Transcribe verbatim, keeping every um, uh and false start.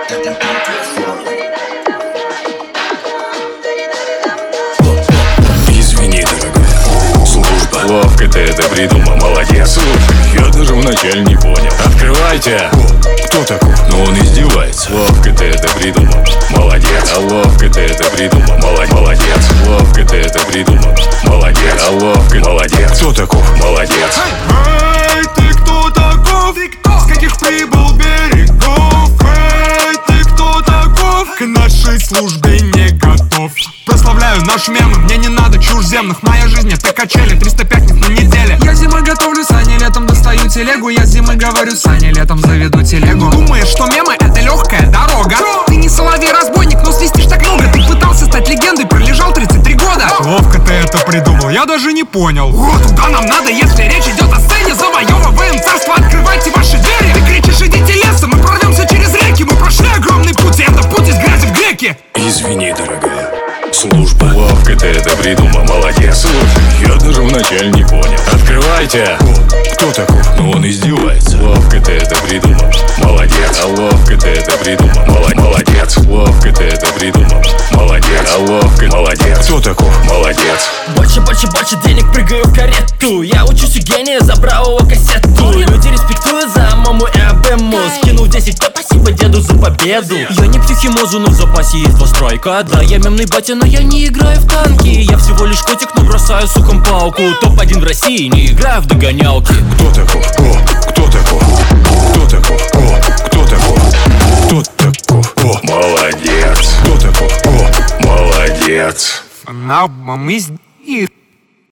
Извини, дорогая, служба. Ловко ты это придумал, молодец. Слушай, я даже вначале не понял. Открывайте. О, кто такой? Ну он издевается. Ловко ты это придумал, молодец. А ловко ты это придумал, молодец. Молодец. Ловко ты это придумал, молодец. А ловко, молодец. Кто такой? Молодец. Эй, ты кто таков? С каких прибыл берегов? Эй, ты кто таков? К нашей службе не готов. Прославляю наши мемы, мне не надо чужеземных. Моя жизнь это качели, триста пятниц на неделе. Я зимой готовлю сани, летом достаю телегу. Я зимой говорю сани, летом заведу телегу. Думаешь, что мемы это легкая дорога? Ты не соловей-разбойник, но свистишь так много. Ты пытался стать легендой, пролежал тридцать три года. Ловко ты это придумал, я даже не понял. О, туда нам надо, если речь идет о сцене. Завоевываем царство, открывайте ваши двери. Ты кричишь, идите лесом, мы прорвемся через реки. Мы прошли огромный путь, и это путь из грязи в греки. Извини, дорогая, служба. Ловко ты это придумал, молодец. Слушай, я даже вначале не понял. Открывайте. О, кто такой? Ну он издевается. Ловко ты это придумал, молодец. А ловко ты это придумал, молодец. Ловко ты это придумал, молодец. А ловко, молодец. Кто такой? Молодец. Больше, больше, больше денег, прыгаю в карету. Я учусь у гения за бравого кассету. Люди респектуют за маму и АБМу. Скинул десять, да спасибо деду за победу. Я не пью химозу, но в запасе есть постройка. Да, я мемный батя, но я не играю в танки. Я всего лишь котик, но бросаю суком палку. топ один в России, не играю в догонялки. Кто такой? О, кто такой? Кто такой? О, кто такой? Кто такой? О, молодец. Кто такой? О, молодец. На мы